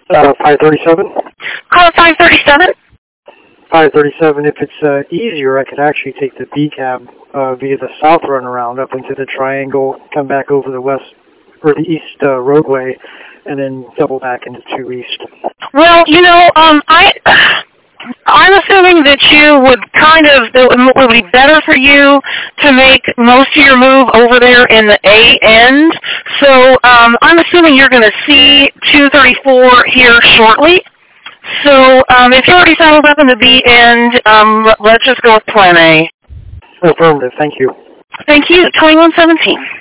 537? Call 537. 537. If it's easier, I could actually take the B cab via the south runaround up into the triangle, come back over the west or the east roadway, and then double back into 2 East. Well, I'm assuming that you would it would be better for you to make most of your move over there in the A end. So I'm assuming you're going to see 234 here shortly. So if you already settled up in the B end, let's just go with Plan A. Affirmative. Thank you. Thank you. 2117.